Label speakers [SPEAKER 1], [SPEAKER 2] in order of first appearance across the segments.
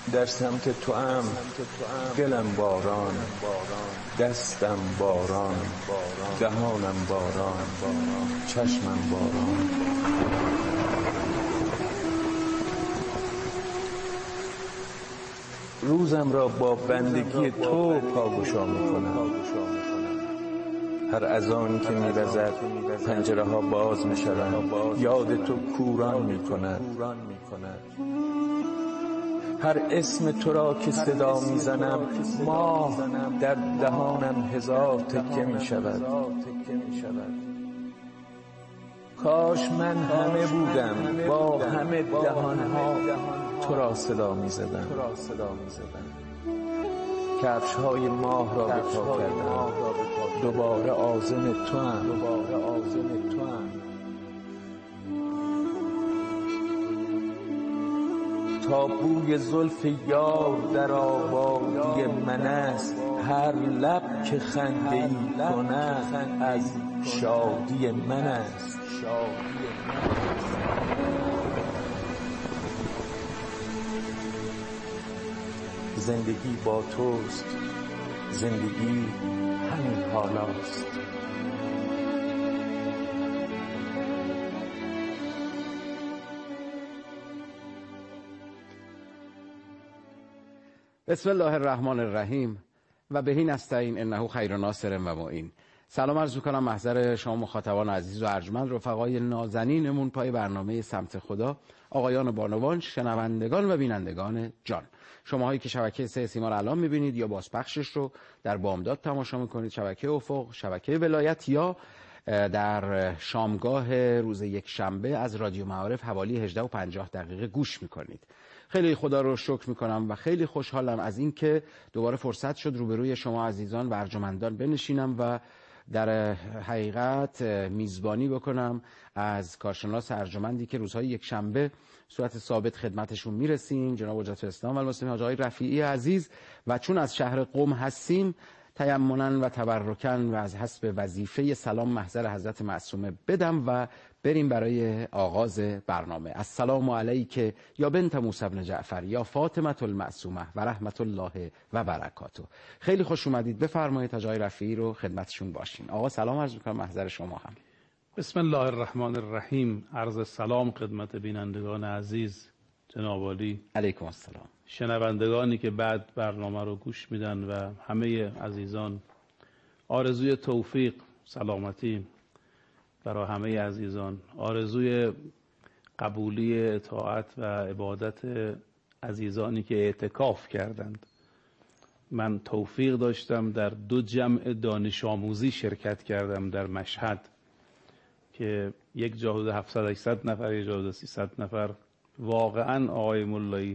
[SPEAKER 1] در سمت تو ام دلم باران، دستم باران، دهانم باران، چشمم باران. روزم را با بندگی تو پاگشا میکنم. هر اذانی که می‌وزد پنجره ها باز می‌شوند، یاد تو کوران می‌کند. هر اسم تو را که صدا می‌زنم، ماه در دهانم هزار تکه می‌شود. کاش من همه بودم، با همه دهان‌ها تو را صدا می‌زدم. کفش‌های ماه را به پا کردم، دوباره عازم توام. تا بوی زلف یار در آبادی من است، هر لب که خنده‌ای کند از شادی من است. زندگی با توست، زندگی همین حالاست.
[SPEAKER 2] بسم الله الرحمن الرحیم و بهی نستعین انه خیر ناصر و معین. سلام عرض می‌کنم محضر شما مخاطبان عزیز و ارجمند، رفقای نازنینمون پای برنامه سمت خدا، آقایان بانوان، شنوندگان و بینندگان جان. شماهایی که شبکه سه سیما رو الان می‌بینید یا بازپخشش رو در بامداد تماشا می‌کنید، شبکه افق، شبکه ولایت، یا در شامگاه روز یک شنبه از رادیو معارف حوالی 18:50 گوش می‌کنید. خیلی خدا رو شکر میکنم و خیلی خوشحالم از این که دوباره فرصت شد روبروی شما عزیزان و ارجمندان بنشینم و در حقیقت میزبانی بکنم از کارشناس ارجمندی که روزهای یک شنبه صورت ثابت خدمتشون میرسیم، جناب حجت الاسلام و المسلمین حاج آقای رفیعی عزیز. و چون از شهر قم هستیم، تیمنا و تبرکن و از حسب وظیفه سلام محضر حضرت معصومه بدم و بریم برای آغاز برنامه. السلام علیک یا بنت موسی بن جعفر یا فاطمه المعصومه و رحمت الله و برکاته. خیلی خوش اومدید. بفرمایید حاج آقای رفیعی رو خدمتشون باشین. آقا سلام عرض می‌کنم محضر شما هم.
[SPEAKER 3] بسم الله الرحمن الرحیم. عرض سلام خدمت بینندگان عزیز، جناب عالی.
[SPEAKER 2] علیکم السلام.
[SPEAKER 3] شنوندگانی که بعد برنامه رو گوش میدن و همه عزیزان، آرزوی توفیق، سلامتی برای همه عزیزان، آرزوی قبولی اطاعت و عبادت عزیزانی که اعتکاف کردند. من توفیق داشتم در 2 جمع دانش آموزی شرکت کردم در مشهد که یک جا حدود 700-800 نفر، یک جا حدود 300 نفر. واقعا آقای مولایی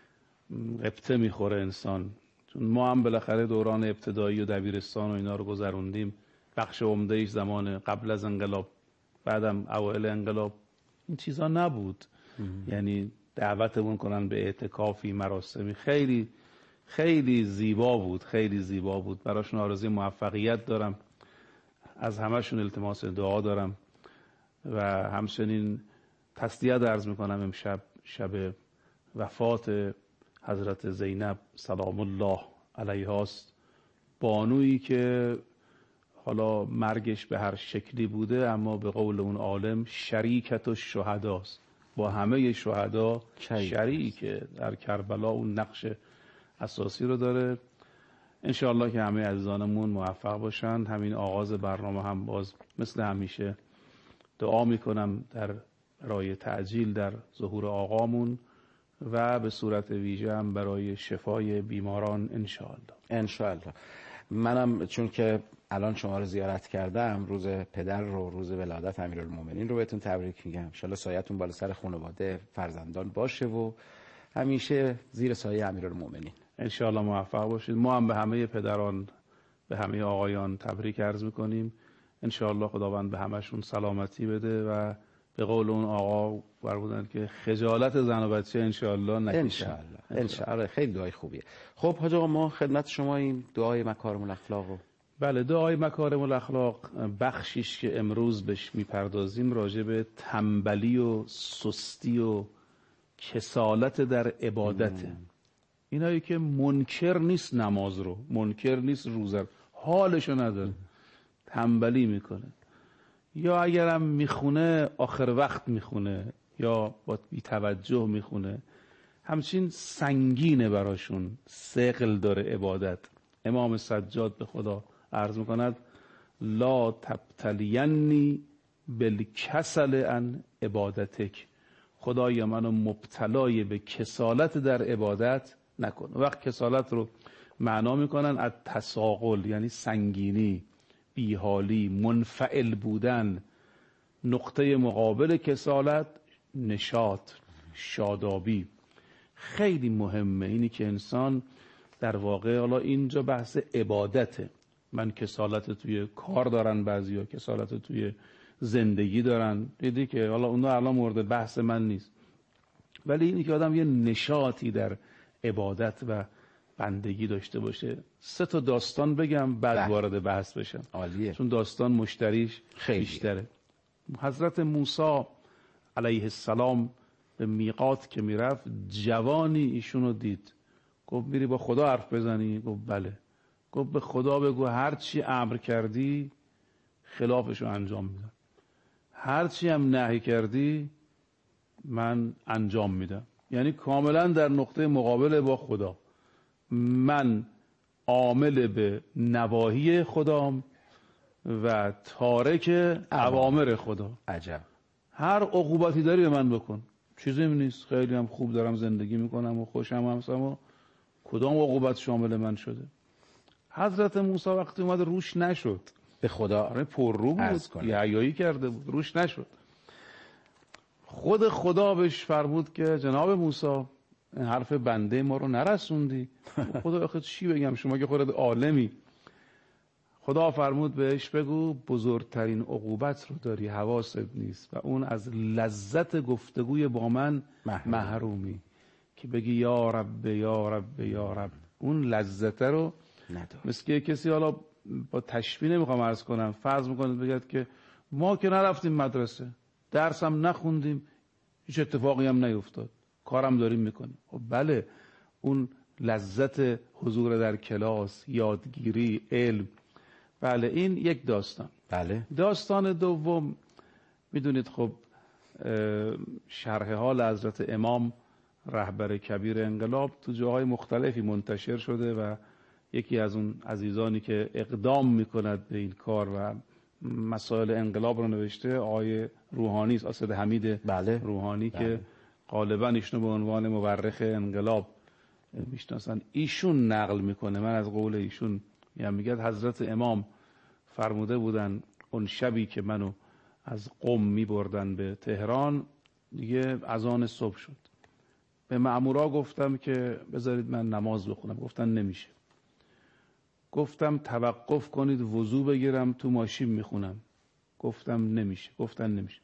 [SPEAKER 3] قبطه میخوره انسان، چون ما هم بالاخره دوران ابتدایی و دبیرستان و اینا رو گذروندیم. بخش عمده‌اش زمان قبل از انقلاب، بعدم اوایل انقلاب این چیزا نبود. یعنی دعوتمون کنن به اعتکافی، مراسمی خیلی خیلی زیبا بود، خیلی زیبا بود. براشون آرزوی موفقیت دارم، از همشون التماس دعا دارم و همچنین تسلیت عرض میکنم. امشب شب وفات حضرت زینب سلام الله علیها است، بانویی که حالا مرگش به هر شکلی بوده اما به قول اون عالم شریکت الشهداست، با همه شهدا شریکه. در کربلا اون نقش اساسی رو داره. انشاءالله که همه عزیزانمون موفق باشند. همین آغاز برنامه هم باز مثل همیشه دعا میکنم در برای تعجیل در ظهور آقامون و به صورت ویژه هم برای شفای بیماران انشاءالله.
[SPEAKER 2] منم چون که الان شما رو زیارت کردم، روز پدر رو، روز ولادت امیرالمومنین رو بهتون تبریک میگم. انشالله سایتون بالا سر خانواده فرزندان باشه و همیشه زیر سایه امیرالمومنین.
[SPEAKER 3] انشاءالله موفق باشید. ما هم به همه پدران، به همه آقایان تبریک عرض میکنیم. انشاءالله خداوند به همشون سلامتی بده و به قول اون آقا فرمودن که خجالت زن و بچه انشاءالله نکشن.
[SPEAKER 2] انشاءالله. خیلی دعای خوبیه. خب حاج آقا، ما خدمت شما این دعای مکارم الاخلاق رو.
[SPEAKER 3] بله، دعای مکارم الاخلاق بخشیش که امروز بهش میپردازیم راجع به تنبلی و سستی و کسالت در عبادته. اینایی که منکر نیست نماز رو، منکر نیست روزه رو، حالشو نداره، تنبلی میکنه، یا اگرم میخونه آخر وقت میخونه یا با بی‌توجه میخونه، همچین سنگینه براشون، ثقل داره عبادت. امام سجاد به خدا عرض میکند لا تبتلینی بالکسل عن عبادتک، خدایا منو مبتلای به کسالت در عبادت نکن. وقت کسالت رو معنا میکنن از تساقل، یعنی سنگینی، بیحالی، منفعل بودن. نقطه مقابل کسالت نشاط، شادابی. خیلی مهمه اینی که انسان در واقع، حالا اینجا بحث عبادته، من کسالت توی کار دارن، بعضیا کسالت توی زندگی دارن، دیدی که حالا اونا الان مورد بحث من نیست، ولی اینی که آدم یه نشاطی در عبادت و بندگی داشته باشه. 3 تا داستان بگم بعد وارد بحث بشم.
[SPEAKER 2] عالیه.
[SPEAKER 3] چون داستان مشتریش خیلی بیشتره. حضرت موسی علیه السلام به میقات که میرفت، جوانی ایشونو دید، گفت میری با خدا حرف بزنی؟ گفت بله. گفت به خدا بگو هر چی امر کردی خلافشو انجام میدم، هر چی هم نهی کردی من انجام میدم. یعنی کاملا در نقطه مقابل با خدا، من عامل به نواهی خدام و تارک اوامر خدا.
[SPEAKER 2] عجب.
[SPEAKER 3] هر عقوبتی داری به من بکن، چیزی نیست، خیلی هم خوب دارم زندگی میکنم و خوشم هستم و کدام عقوبت شامل من شده؟ حضرت موسی وقتی اومد روش نشد،
[SPEAKER 2] به خدا
[SPEAKER 3] پر رو بود، یحیایی کرده بود، روش نشد. خود خدا بهش فرمود که جناب موسی حرف بنده ما رو نرسوندی. خدا آخه چی بگم، شما که خودت عالمی. خدا فرمود بهش بگو بزرگترین عقوبت رو داری، حواست نیست، و اون از لذت گفتگوی با من محرومی، که بگی یا رب یا رب یا رب. اون لذت رو نداره. مثل کسی، حالا با تشبیه نمیخوام عرض کنم، فرض میکنید بگید که ما که نرفتیم مدرسه، درسم نخوندیم، هیچ اتفاقی هم نیفتاد، کارم داریم میکنیم. خب بله، اون لذت حضور در کلاس، یادگیری، علم. بله، این یک داستان.
[SPEAKER 2] بله.
[SPEAKER 3] داستان دوم، میدونید خب شرح حال حضرت امام رهبر کبیر انقلاب تو جاهای مختلفی منتشر شده و یکی از اون عزیزانی که اقدام میکند به این کار و مسائل انقلاب رو نوشته آقای روحانی است، اسد حمید روحانی، که غالبا ایشونو به عنوان مورخ انقلاب میشناسن. ایشون نقل میکنه، من از قول ایشون میگه حضرت امام فرموده بودن اون شبی که منو از قم میبردن به تهران، دیگه اذان صبح شد، به مأمورا گفتم که بذارید من نماز بخونم. گفتن نمیشه. گفتم توقف کنید وضو بگیرم تو ماشین میخونم. گفتم نمیشه. گفتن نمیشه.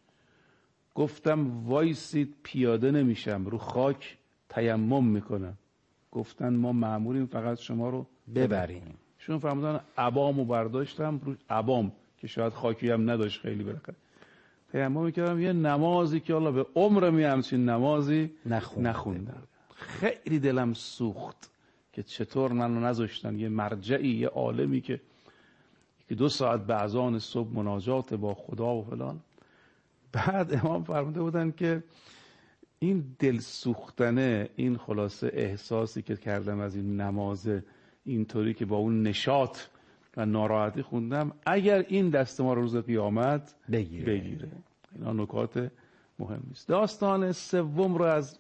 [SPEAKER 3] گفتم وایسید پیاده نمیشم، رو خاک تیمم میکنم. گفتن ما مأموریم فقط شما رو
[SPEAKER 2] ببریم.
[SPEAKER 3] شون فرمودن عبامو برداشتم، رو عبام که شاید خاکی هم نداشت خیلی برکت، تیمم میکردم. یه نمازی که الله به عمرم همچین نمازی نخوندم. خیلی دلم سوخت که چطور منو نذاشتن یه مرجعی، یه عالمی که 2 ساعت به اذان صبح مناجات با خدا و فلان. بعد امام فرموده بودن که این دل سوختنه، این خلاصه احساسی که کردم از این نماز اینطوری که با اون نشاط و ناراحتی خوندم، اگر این دست ما رو روز قیامت بگیره. اینا نکات مهمی است. داستان سوم رو از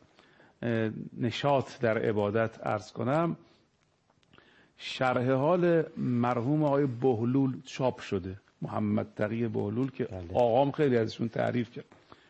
[SPEAKER 3] نشاط در عبادت عرض کنم. شرح حال مرحوم آقای بهلول چاپ شده، محمد تقی بهلول، که آقام خیلی ازشون تعریف کرد.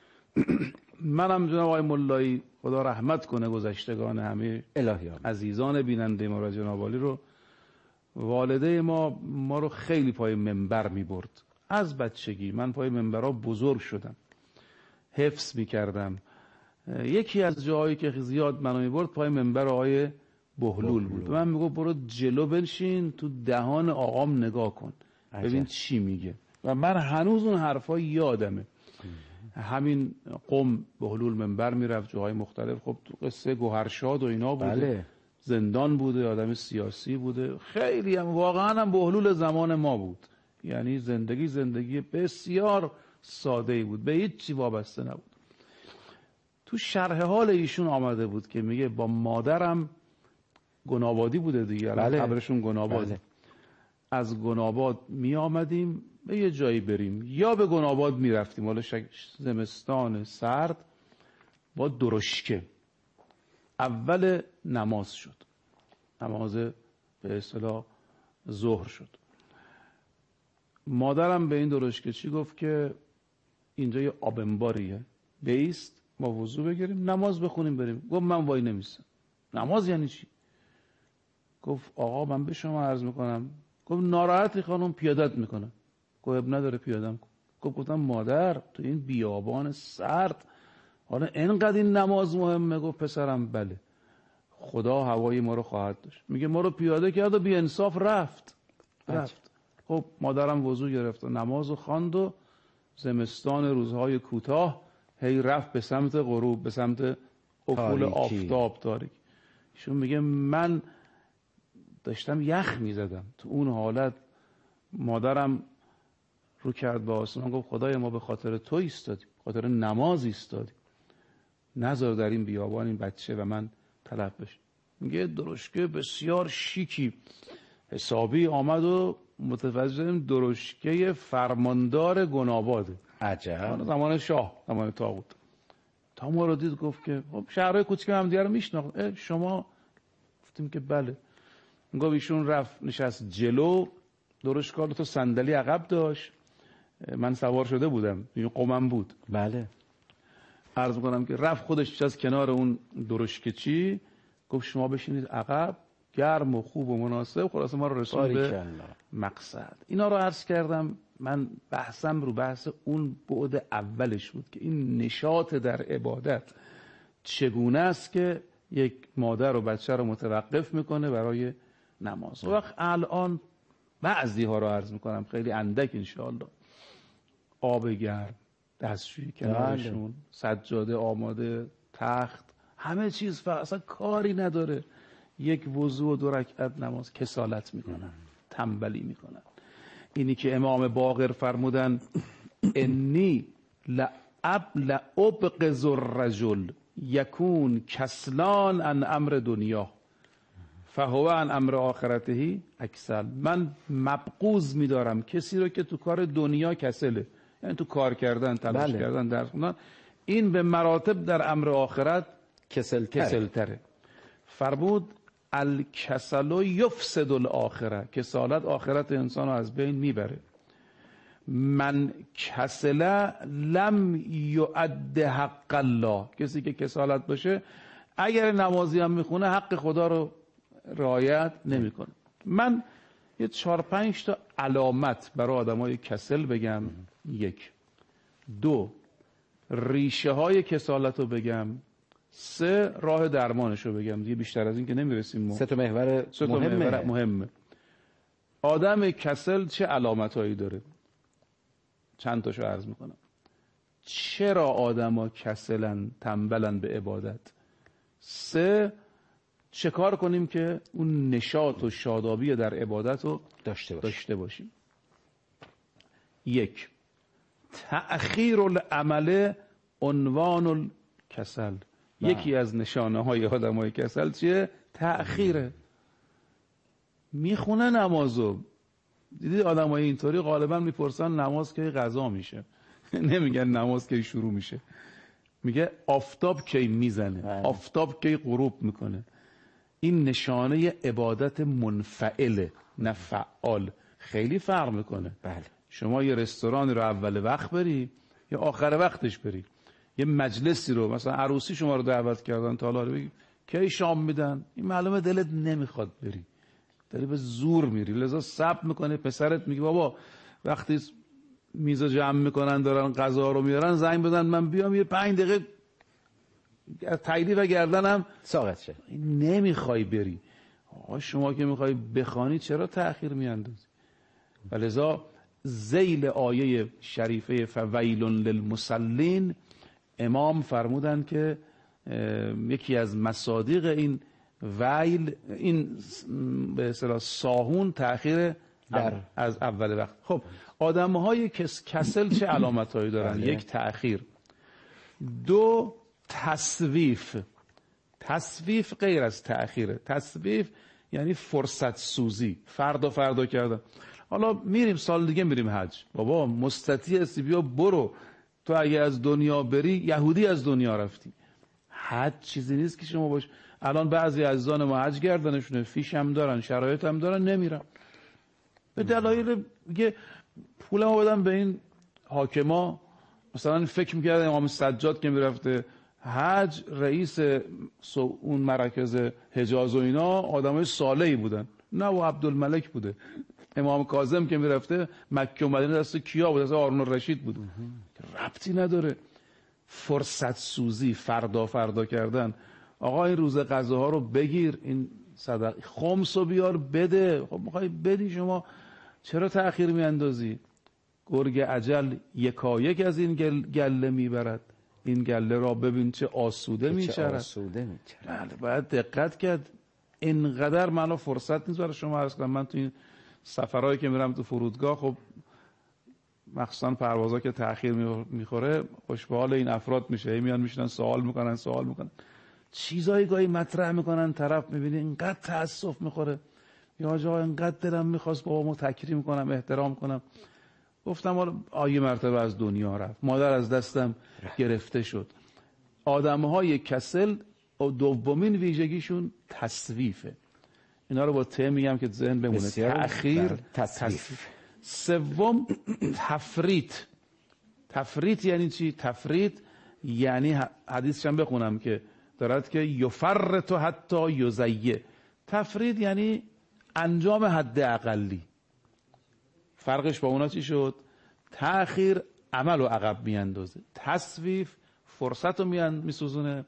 [SPEAKER 3] منم جناب آقای ملایی خدا رحمت کنه گذشتگان همه عزیزان بیننده ما را، جناب عالی رو، والده ما رو خیلی پای منبر می برد. از بچگی من پای منبرها بزرگ شدم، حفظ می کردم. یکی از جاهایی که زیاد منو می برد پای منبر آقای بهلول بود. من میگو برو جلو بنشین، تو دهان آقام نگاه کن ببین چی میگه. و من هنوز اون حرفا یادمه. همین قم بهلول منبر میرفت، جاهای مختلف. خب تو قصه گوهرشاد و اینا بوده. زندان بوده، آدم سیاسی بوده، خیلی هم واقعا هم به حلول زمان ما بود. یعنی زندگی بسیار ساده‌ای بود، به هیچ چی وابسته نبود. تو شرح حال ایشون آمده بود که میگه با مادرم گنابادی بوده دیگه،
[SPEAKER 2] بله.
[SPEAKER 3] قبرشون گناباد.
[SPEAKER 2] بله.
[SPEAKER 3] از گناباد می آمدیم به یه جایی بریم، یا به گناباد می رفتیم، حالا زمستان سرد، با درشکه. اول نماز شد، نماز به اصطلاح ظهر شد. مادرم به این درشکه چی گفت که اینجا یه آب انباریه، بیست ما وضو بگیریم نماز بخونیم بریم. گفت من وای نمیستم. نماز یعنی چی؟ گفت آقا من به شما عرض میکنم. گفت ناراحتی خانم، پیادت میکنم. گفت اب نداره پیادم کن. گفتم مادر تو این بیابان سرد حالا اینقدر این نماز مهمه؟ گفت پسرم بله، خدا هوای ما رو خواهد داشت. میگه ما رو پیاده کرد و بی انصاف رفت. خب مادرم وضو گرفت و نماز و خواند و زمستان روزهای کوتاه هی رفت به سمت غروب، به سمت افول آفتاب تاریک. ایشون میگه من داشتم یخ میزدم تو اون حالت. مادرم رو کرد به آسمان، گفت خدای ما به خاطر تو ایستادیم، خاطر نماز ایستادیم، نذار در این بیابان این بچه و من تلف بشه. میگه درشکه بسیار شیکی حسابی آمد و متوجه شدیم درشکه فرماندار گناباده.
[SPEAKER 2] عجب.
[SPEAKER 3] زمان شاه، زمان طاغوت. تا ما رو دید گفت که خب شهرهای کوچیک هم دیگه رو میشناخت. شما؟ گفتیم که بله. گفت ایشون رفت نشست جلو، درشکه تو صندلی عقب داشت، من سوار شده بودم، این قومم بود.
[SPEAKER 2] بله.
[SPEAKER 3] عرض میکنم که رفت خودش از کنار اون درشکه چی، گفت شما بشینید عقب، گرم و خوب و مناسب. خلاص ما رو رسوند به مقصد. اینا رو عرض کردم. من بحثم رو بحث اون بعد اولش بود که این نشاط در عبادت چگونه است که یک مادر و بچه رو متوقف میکنه برای نماز. وقت الان بعضی ها رو عرض میکنم، خیلی اندک انشاءالله، آب گرم، دستشویی کنارشون، سجاده آماده، تخت، همه چیز، اصلا کاری نداره. یک وضو و 2 رکعت نماز، کسالت میکنن، تنبلی میکنن. اینی که امام باقر فرمودن انی لابغض الرجل یکون کسلان عن امر دنیا فهو عن امر آخرته اکسل. من مبغوض میدارم کسی رو که تو کار دنیا کسله، یعنی تو کار کردن، تلاش کردن، درس خوندن، این به مراتب در امر آخرت کسلتره. فرمود الکسل یفسد الاخره، کسالت آخرت انسان رو از بین میبره. من کسل لم یؤد حق الله، کسی که کسالت باشه اگر نمازی هم میخونه حق خدا رو رعایت نمیکنه. من یه 4-5 تا علامت برای آدمای کسل بگم. 1، 2 ریشه های کسالت رو بگم، 3 راه درمانش رو بگم. دیگه بیشتر از این که نمیرسیم.
[SPEAKER 2] 3 تا محور
[SPEAKER 3] مهمه. آدم کسل چه علامت هایی داره؟ چند تاشو عرض میکنم. چرا آدما کسلن، تنبلن به عبادت؟ 3 چه کار کنیم که اون نشاط و شادابی در عبادت رو داشته باشیم؟ 1، تأخیر العمل عنوان الکسل. یکی از نشانه های آدم های کسل چیه؟ تأخیره. میخونه نمازو. دیدید آدم های اینطوری غالبا میپرسن نماز کی قضا میشه. نمیگن نماز کی شروع میشه، میگه آفتاب کی میزنه، آفتاب کی غروب میکنه. این نشانه عبادت منفعله، نه فعال. خیلی فرق میکنه.
[SPEAKER 2] بله.
[SPEAKER 3] شما یه رستورانی رو اول وقت بری یا آخر وقتش بری، یه مجلسی رو مثلا عروسی شما رو دعوت کردن تا حالا بگی کی شام میدن، این معلومه دلت نمیخواد بری، داری به زور میری، لذا صبر میکنه. پسرت میگه بابا وقتی میز جمع میکنن دارن غذا رو میارن زنگ بزن من بیام یه 5 دقیقه تایید و گردنم
[SPEAKER 2] ساقط شه.
[SPEAKER 3] نمیخوای بری. آقا شما که میخوای بخوانی چرا تأخیر میاندازی؟ ولذا ذیل آیه شریفه فویل للمصلین امام فرمودن که یکی از مصادیق این ویل این به اصطلاح ساهون تأخیر از اول وقت. خب آدم‌های کسل چه علامت‌هایی دارن؟ یک، تأخیر. دو، تسویف. تسویف غیر از تأخیره. تسویف یعنی فرصت سوزی، فردا کردن. حالا میریم سال دیگه میریم حج، بابا مستطیع هستی بیا برو، تو اگه از دنیا بری یهودی از دنیا رفتی. حج چیزی نیست که شما باش. الان بعضی عزیزان ما حج گردنشونه، فیش هم دارن، شرایط هم دارن، نمیرن به دلایل میگه پولمو بدم به این حاکما. مثلا فکر میکرد امام سجاد که میرفته حج، رئیس اون مراکز حجاز و اینا آدمای صالحی بودن، نه و عبدالملک بوده. امام کاظم که میرفته مکه و مدینه دست کیا بود؟ دست هارون الرشید بود. ربطی نداره. فرصت سوزی، فردا کردن. آقا این روز غذاها رو بگیر، این صدقه خمس رو بیار بده. خب میخوای بدی شما، چرا تأخیر میاندازی؟ گرگ اجل یکایک از این گله میبرد، این گله را ببین چه آسوده میچرد. بله باید دقت کرد. اینقدر منو فرصت نیست برای شما عرض کنم. من تو این سفرهایی که میرم تو فرودگاه، خب مخصوصا پروازها که تأخیر میخوره، خوش به حال این افراد میشه، میان میشنن سوال میکنن چیزایی گاهی مطرح میکنن، طرف میبینی اینقدر تأسف میخوره، یا جا اینقدر دلم میخواست بابامو تکریم کنم، احترام کنم. گفتم حالا یه مرتبه از دنیا رفت، مادر از دستم گرفته شد. آدمهای کسل دومین ویژگیشون تسویفه. اینا رو با ته میگم که ذهن بمونه. تأخیر، تسویف. سوم تفریط. تفریط یعنی چی؟ تفریط یعنی حدیثش هم بخونم که دارد که یفرط حتی یزیع. تفریط یعنی انجام حد اقلی. فرقش با اونا چی شد؟ تأخیر عمل رو عقب میاندازه، تسویف فرصت رو میسوزونه،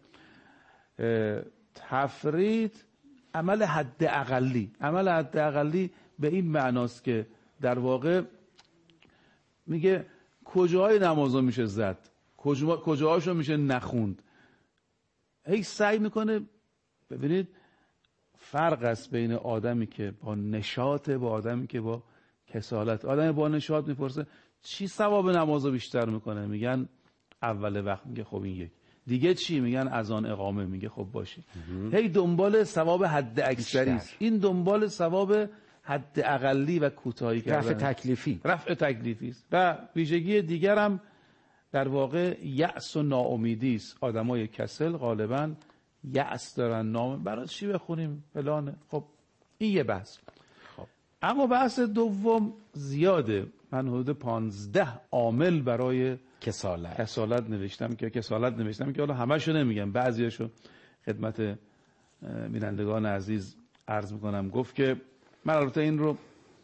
[SPEAKER 3] تفریط عمل حد اقلی. عمل حد اقلی به این معناست که در واقع میگه کجاهای نمازو میشه زد، کجاهاشو میشه نخوند. هی سعی میکنه. ببینید فرق است بین آدمی که با نشاط با آدمی که با کسالت. آدمی با نشاط میپرسه چی ثواب نمازو بیشتر میکنه؟ میگن اول وقت. میگه خب این یک. دیگه چی؟ میگن اذان اقامه. میگه خب باشه. هی دنبال ثواب حد اکثری است. این دنبال ثواب حد اقلی و کوتاهی کردن، رفع تکلیفی است. و ویژگی دیگر هم در واقع یأس و ناامیدی است. آدمای کسل غالبا یأس دارن، برای چی بخونیم فلانه. خب این یه بحث. خب اما بحث دوم زیاده. من حدود 15 عامل برای کسالت نوشتم که حالا همه‌شو نمیگم، بعضیاشو خدمت بینندگان عزیز عرض میکنم. گفت که من البته این رو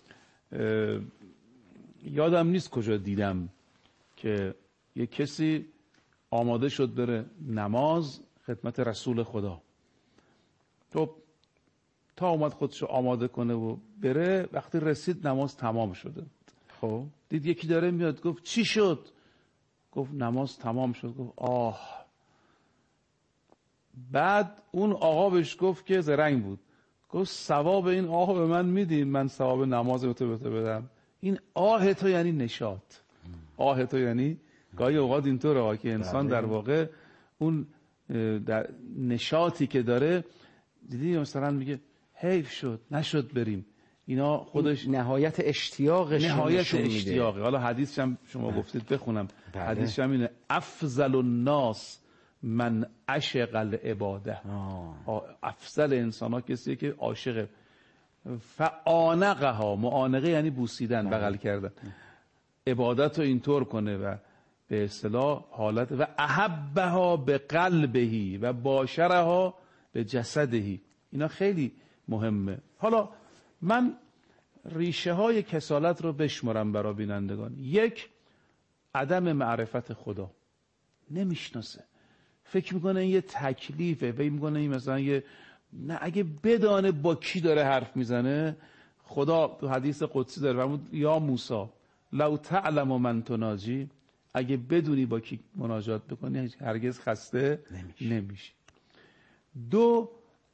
[SPEAKER 3] یادم نیست کجا دیدم که یه کسی آماده شد بره نماز خدمت رسول خدا. تو تا اومد خودشو آماده کنه و بره، وقتی رسید نماز تمام شده. خب دید یکی داره میاد، گفت چی شد؟ گفت نماز تمام شد. گفت آه. بعد اون آقا بهش گفت که زرنگ بود، گفت ثواب این آه به من میدین، من ثواب نماز به تو بدم. این آه تو یعنی نشاط. آه تو یعنی گاهی اوقات اینطوره که انسان در واقع اون در نشاطی که داره، دیدی مثلا میگه حیف شد نشد بریم، اینا خودش
[SPEAKER 2] نهایت اشتیاقش،
[SPEAKER 3] نهایت اشتیاقه. حالا حدیثش هم شما گفتید بخونم. حدیثش هم اینه افضل الناس من عشق العباده. افضل انسان ها کسیه که عاشق فعانقها. معانقه یعنی بوسیدن، بغل کردن. عبادت رو اینطور کنه و به اصطلاح حالت و احبها به قلبهی و باشرها به جسدهی. اینا خیلی مهمه. حالا من ریشه های کسالت رو بشمارم برای بینندگان. یک، عدم معرفت خدا. نمیشناسه، فکر میکنه این یه تکلیفه، فکر میکنه این مثلا یه، نه اگه بدانه با کی داره حرف میزنه. خدا تو حدیث قدسی داره فرمود یا موسی لو تعلم من تناجی، اگه بدونی با کی مناجات بکنی هرگز خسته نمیشی. دو،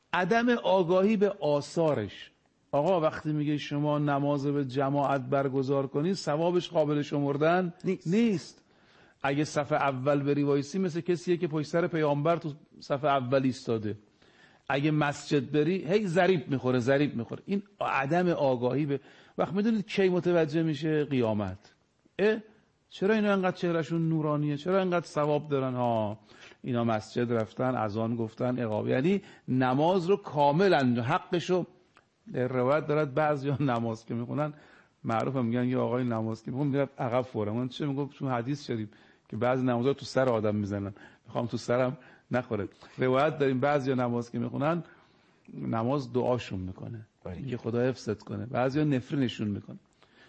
[SPEAKER 3] عدم آگاهی به آثارش. آقا وقتی میگه شما نماز به جماعت برگزار کنید ثوابش قابل شمردن نیست. اگه صف اول بری وایسی مثل کسیه که پشت سر پیامبر تو صف اول ایستاده. اگه مسجد بری هی ضریب میخوره. این عدم آگاهی به وقت میدونید کی متوجه میشه؟ قیامت. چرا اینا انقدر چهرهشون نورانیه؟ چرا انقدر ثواب دارن؟ اینا مسجد رفتن، اذان گفتن، اقامه، یعنی نماز رو کاملا حقشو. در روایت دارد بعضیا نماز که میخونن معروفه میگن یه آقای نماز که میخونه میره عقب فورا. من چه میگم؟ چون حدیث شدیم که بعضی نمازها تو سر آدم میزنن، میخوام تو سرم نخوره. روایت داریم بعضیا نماز که میخونن نماز دعاشون میکنه که خدا حفظت کنه، بعضیا نفرینشون میکنه.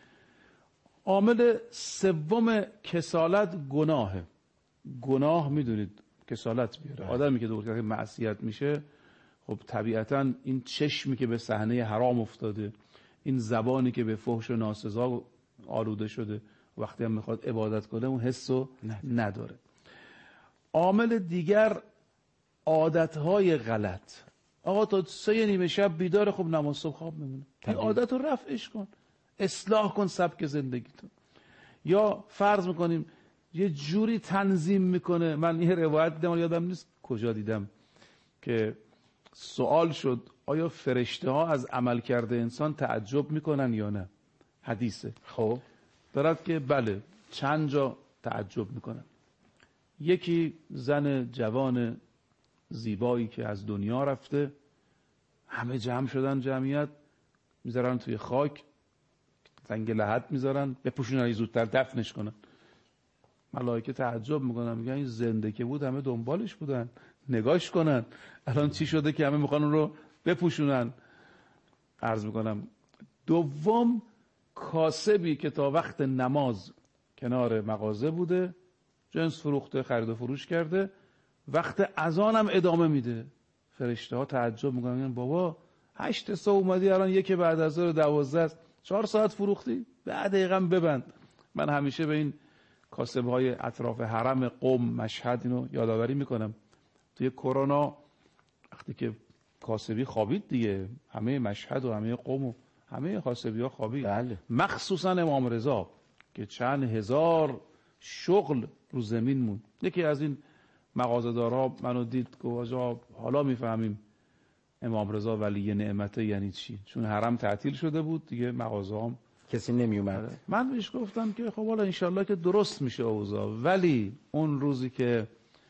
[SPEAKER 3] عامل سوم کسالت گناهه. گناه میدونید کسالت بیاره. آدمی که دور معصیت میشه خب طبیعتا این چشمی که به صحنه حرام افتاده، این زبانی که به فحش و ناسزا آلوده شده، وقتی هم میخواد عبادت کنه اون حسو نداره. عامل دیگر عادتهای غلط. آقا تا 3 شب بیدار، خب نماز صبح خواب میمونه. این عادت رو رفعش کن، اصلاح کن سبک زندگیتون. یا فرض میکنیم یه جوری تنظیم میکنه. من این روایت دیدم یادم نیست کجا دیدم که سوال شد آیا فرشته ها از عمل کرده انسان تعجب میکنن یا نه؟ حدیثه. خب دارد که بله چند جا تعجب میکنن. یکی زن جوان زیبایی که از دنیا رفته، همه جمع شدن، جمعیت میذارن توی خاک، زنگ لحد میذارن بپوشونن زودتر دفنش کنن. ملائکه تعجب میکنن، میگن این زنده که بود همه دنبالش بودن نگاش کنن، الان چی شده که همه میخوان اون رو بپوشونن؟ عرض میکنم دوم کاسبی که تا وقت نماز کنار مغازه بوده، جنس فروخته، خرید و فروش کرده، وقت اذان هم ادامه میده. فرشته ها تعجب میکنن، میگن بابا 8 صبح اومدی الان 1 بعد از ظهر 12 است، 4 ساعت فروختی، 10 دقیقه هم ببند. من همیشه به این کاسب‌های اطراف حرم قم مشهد اینو یادآوری میکنم. توی کرونا وقتی که کاسبی خوابید دیگه، همه مشهد و همه قم و همه کاسبی‌ها خوابید. بله. مخصوصا امام رضا که چند هزار شغل رو زمین موند. یکی از این مغازه‌دارها منو دید گفت حالا میفهمیم امام رضا ولی نعمته یعنی چی، چون حرم تعطیل شده بود دیگه، مغازه‌ام
[SPEAKER 2] کسی نمی اومد.
[SPEAKER 3] من بهش گفتم که خب حالا انشالله که درست میشه اوضاع، ولی اون روزی که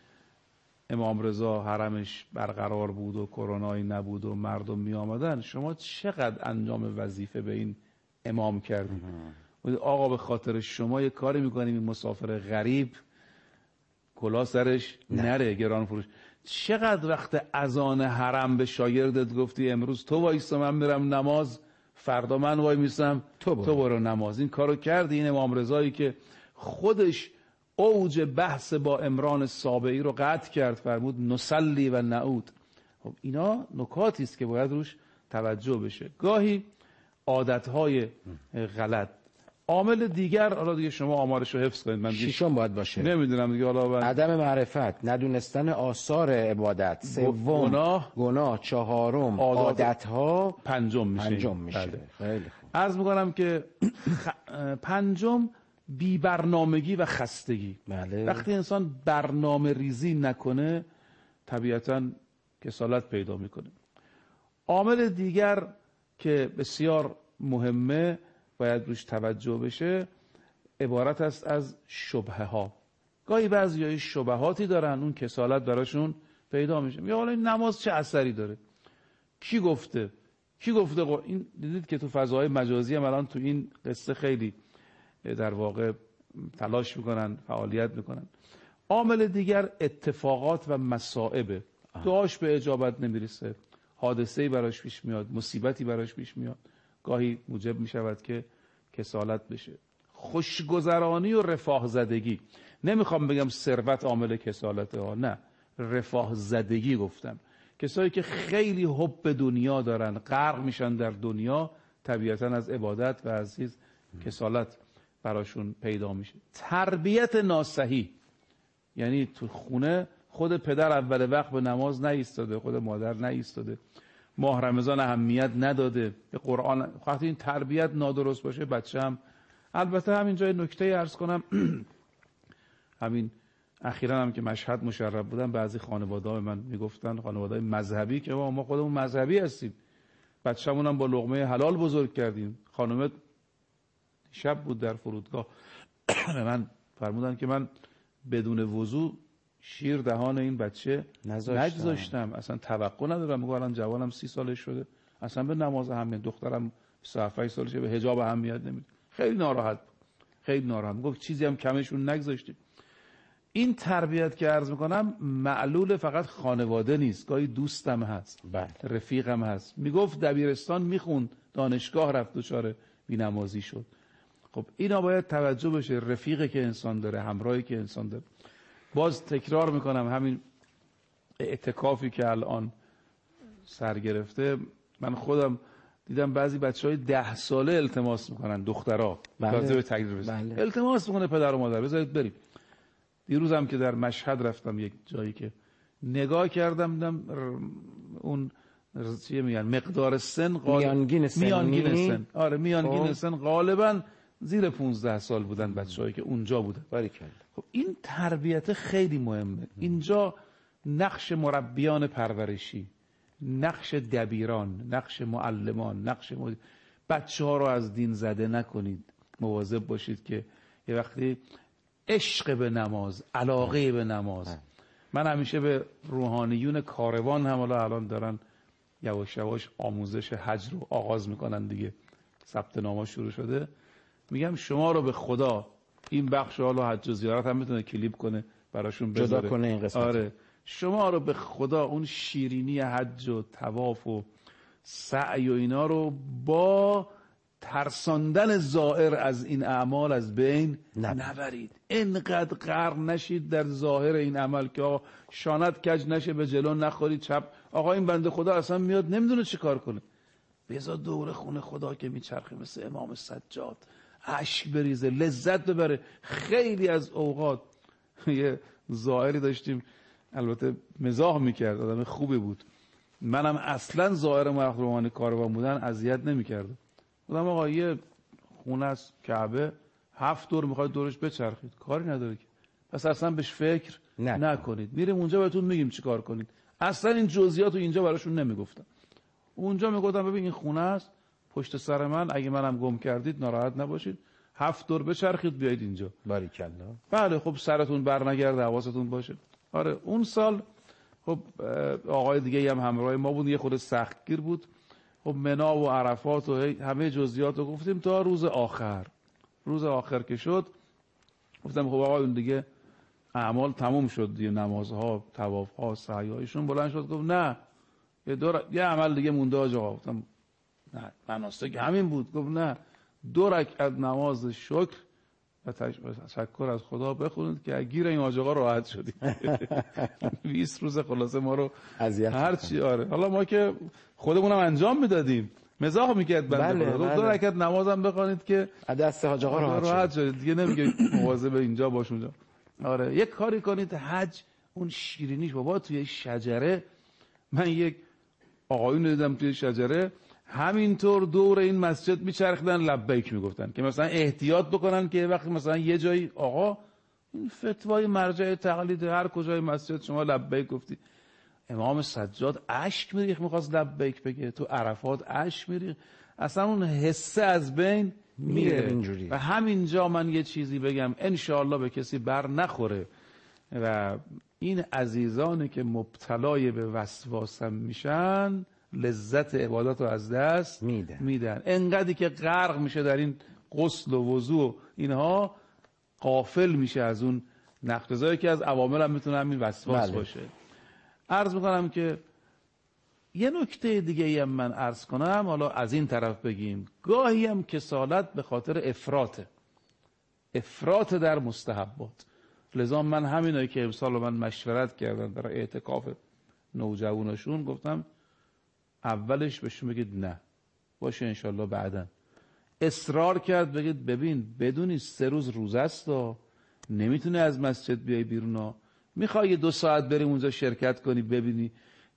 [SPEAKER 3] امام رضا حرمش برقرار بود و کرونایی نبود و مردم می آمدن، شما چقدر انجام وظیفه به این امام کردید؟ آقا به خاطر شما یه کاری میکنیم این مسافر غریب کلا سرش نره گران فروش. چقدر وقت اذان حرم به شاگردت گفتی امروز تو وایسا من میرم نماز، فردا من وای میسم تو برو نماز. این کارو کردی. این امام رضایی که خودش اوج بحث با عمران سابعی رو قطع کرد، فرمود نصلی و نعود. خب اینا نکاتی است که باید روش توجه بشه. گاهی عادتهای غلط. عامل دیگر، حالا دیگه شما آمارش رو حفظ کنید، من
[SPEAKER 2] ششم باید باشه،
[SPEAKER 3] نمیدونم دیگه، حالا
[SPEAKER 2] عدم معرفت، ندونستن آثار عبادت، سوم گناه، چهارم عادتها،
[SPEAKER 3] پنجم میشه.
[SPEAKER 2] بله. خیلی خوب.
[SPEAKER 3] عرض میکنم که پنجم بی برنامگی و خستگی.
[SPEAKER 2] بله.
[SPEAKER 3] وقتی انسان برنامه ریزی نکنه طبیعتاً کسالت پیدا میکنه. عامل دیگر که بسیار مهمه باید روش توجه بشه عبارت است از شبهه ها. گاهی بعضی شبهاتی دارن، اون کسالت براشون پیدا میشه. یا حالا این نماز چه اثری داره؟ کی گفته؟ این دیدید که تو فضاهای مجازی هم الان تو این قصه خیلی در واقع تلاش میکنن، فعالیت میکنن. عامل دیگر اتفاقات و مصائب. دعاش به اجابت نمیرسه، حادثه‌ای براش پیش میاد، مصیبتی براش پیش میاد، گاهی موجب میشود که کسالت بشه. خوشگذرانی و رفاه زدگی. نمیخوام بگم ثروت عامل کسالته ها، نه، رفاه زدگی گفتم. کسایی که خیلی حب دنیا دارن، غرق میشن در دنیا، طبیعتا از عبادت و از کسالت براشون پیدا میشه. تربیت ناصحیح، یعنی تو خونه خود پدر اول وقت به نماز نایستاده، خود مادر نایستاده، ماه رمضان اهمیت نداده، به قرآن. وقتی این تربیت نادرست باشه بچه هم. البته همینجا نکته عرض کنم همین اخیراً هم که مشهد مشرف بودم بعضی خانواده‌ها من میگفتن، خانواده‌های مذهبی، که ما خودمون مذهبی هستیم، بچه‌مون هم با لقمه حلال بزرگ کردیم. خانم شب بود در فرودگاه من فرمودن که من بدون وضو شیر دهان این بچه نگذاشتم، اصلا توقع ندارم. میگم الان جوانم 30 سالش شده، اصلا به نماز اهمیت، دخترم 27 سالشه به حجاب اهمیت نمیده. خیلی ناراحت بود، خیلی ناراحت. میگم چیزی هم کمشون نگذاشتیم. این تربیت که عرض میکنم معلول فقط خانواده نیست، گاهی دوستم هست، رفیقم هست. میگفت دبیرستان میخوند، دانشگاه رفت، دچار بی‌نمازی شد. خب اینا باید توجه بشه، رفیقی که انسان داره، همراهی که انسان داره. باز تکرار میکنم همین اعتکافی که الان سر گرفته، من خودم دیدم بعضی بچهای 10 ساله التماس میکنن، دخترها تازه به تغییر رسیدن، التماس میکنه پدر و مادر بذارید بریم. دیروزم که در مشهد رفتم یک جایی که نگاه کردم دیدم اون چیه میگن مقدار سن
[SPEAKER 2] میانگین سن
[SPEAKER 3] آره میانگین سن غالبا زیر 15 سال بودن بچه‌هایی که اونجا بودن.
[SPEAKER 2] باریکلا.
[SPEAKER 3] خب این تربیت خیلی مهمه. اینجا نقش مربیان پرورشی، نقش دبیران، نقش معلمان، نقش بچه‌ها رو از دین زده نکنید. مواظب باشید که یه وقتی عشق به نماز، علاقه به نماز. من همیشه به روحانیون کاروان هم الان دارن یواش یواش آموزش حج رو آغاز میکنن دیگه، ثبت نام‌ها شروع شده، میگم شما رو به خدا این بخش حالا حج و زیارت هم میتونه کلیپ کنه براشون بذاره،
[SPEAKER 2] جدا کنه این قسمت.
[SPEAKER 3] آره شما رو به خدا اون شیرینی حج و طواف و سعی و اینا رو با ترساندن زائر از این اعمال از بین نبرید. اینقدر غرق نشید در ظاهر این عمل که شانت کج نشه، به جلو نخورید، چپ. آقا این بنده خدا اصلا میاد نمیدونه چی کار کنه، بذار دور خونه خدا که میچرخه مثل امام سجاد اشک بریزه، لذت ببره. خیلی از اوقات یه زائری داشتیم، البته مزاح میکرد، آدم خوبی بود، منم اصلا زائر روحانی کاروان بودن اذیت نمیکردم. بودم آقا یه خونه از کعبه 7 دور میخواید دورش بچرخید، کاری نداره که، پس اصلا بهش فکر نکنید. میریم اونجا بهتون میگیم چی کار کنید. اصلا این جزئیات رو اینجا براشون نمیگفتم. اونجا میگفتم ببین این خونه است پشت سر من، اگه منم گم کردید ناراحت نباشید، 7 دور بچرخید بیایید اینجا.
[SPEAKER 2] باریکلا.
[SPEAKER 3] بله خب سرتون برنگرده، حواستون باشه. آره اون سال خب آقای دیگه هم همراه ما بود، یه خورده سختگیر بود. خب منا و عرفات و همه جزئیات رو گفتیم تا روز آخر. روز آخر که شد گفتم خب آقایون دیگه اعمال تموم شد دیگه، نمازها، طواف‌ها، سعی‌هایشون. بلند شد گفت نه یه عمل دیگه مونده آقا. گفتم نه مناسک همین بود. گفت نه 2 رکعت نماز شکر و تشکر از خدا بخونید که گیر این حاج آقا راحت شدیم. 20 روز خلاصه ما رو هر چی. آره حالا ما که خودمونم انجام میدادیم، مزاح میکرد بنده خدا. 2 رکعت نمازم بخونید که
[SPEAKER 2] دست حاج آقا
[SPEAKER 3] راحت شدید دیگه، نمیگه مواظب اینجا باش اونجا. آره یک کاری کنید حج اون شیرینیش. بابا توی شجره من یک آقایون دیدم توی شجره همینطور دور این مسجد میچرخیدن لبیک میگفتن که مثلا احتیاط بکنن که وقتی مثلا یه جایی آقا این فتوای مرجع تقلید هر کجای مسجد شما لبیک گفتی. امام سجاد اشک میریخت میخواست لبیک بگه، تو عرفات اشک میریخت، اصلا اون حسه از بین میره اینجوری. و همینجا من یه چیزی بگم انشاءالله به کسی بر نخوره و این عزیزانی که مبتلای به وسواسه میشن لذت عبادت رو از دست میدن. انقدری که غرق میشه در این غسل و وضو و اینها غافل میشه از اون نقضایی که از عوامل هم میتونه همین وسواس باشه. عرض میکنم که یه نکته دیگه ای هم من عرض کنم، حالا از این طرف بگیم، گاهی هم کسالت به خاطر افراط در مستحبات. لذا من همینایی که امسال من مشورت کردم در اعتکاف نوجوانشون گفتم اولش بهشون بگید نه باشه انشالله بعدن. اصرار کرد بگید ببین بدونی 3 روز روزه است، نمیتونه از مسجد بیای بیرون، میخوای 2 ساعت بریم اونجا شرکت کنی ببینی،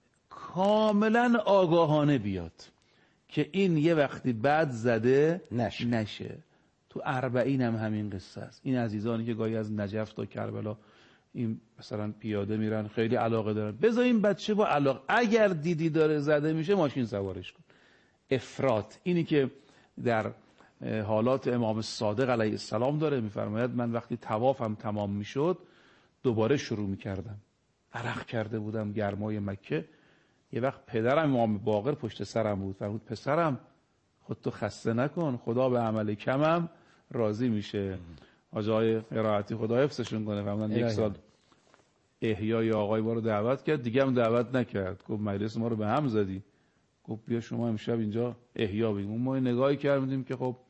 [SPEAKER 3] کاملا آگاهانه بیاد که این یه وقتی بد زده نشه. تو 40 هم همین قصه است. این عزیزانی که گاهی از نجف تا کربلا این مثلا پیاده میرن، خیلی علاقه دارن، بذار این بچه با علاقه، اگر دیدی داره زده میشه ماشین سوارش کن. افراط اینی که در حالات امام صادق علیه السلام داره میفرماید من وقتی طوافم تمام میشد دوباره شروع میکردم، عرق کرده بودم گرمای مکه. یه وقت پدرم امام باقر پشت سرم بود، فرمود پسرم خودتو خسته نکن، خدا به عمل کمم راضی میشه. آقای قرائتی خدا حفظشون کنه، فرمودن 1 سال احیای آقای ما رو دعوت کرد، دیگه هم دعوت نکرد، گفت مجلس ما رو به هم زدی، گفت بیا شما امشب اینجا احیا بگیم. ما نگاهی کردیم که خب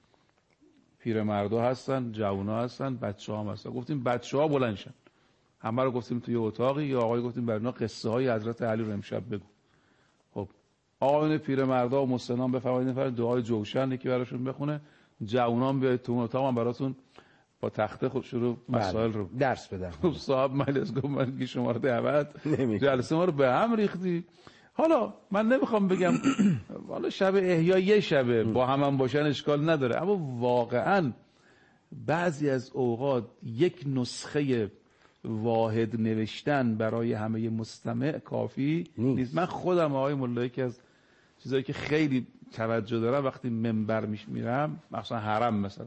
[SPEAKER 3] پیرمردا هستن، جوونا هستن، بچه‌ها هم هستن. گفتیم بچه‌ها بلند شن، همه رو گفتیم توی اتاقی، یا آقای گفتیم برنا قصه های حضرت علی رو امشب بگو. خب آقایون پیرمردا و مسنان بفرمایید نفر دعای جوشن یکی براشون بخونه، جوونان بیاید تو اتاق من براتون با تخته خود شروع مسائل رو
[SPEAKER 2] درس بدم.
[SPEAKER 3] خب صاحب مجلس گفت من که شما رو دعوت جلسه ما رو به هم ریختی. حالا من نمیخوام بگم حالا شب احیا یه شبه با هم باشن اشکال نداره، اما واقعا بعضی از اوقات یک نسخه واحد نوشتن برای همه مستمع کافی نیست. من خودم آقای مولایی که از چیزایی که خیلی توجه دارم وقتی منبر میرم، مثلا حرم مثلا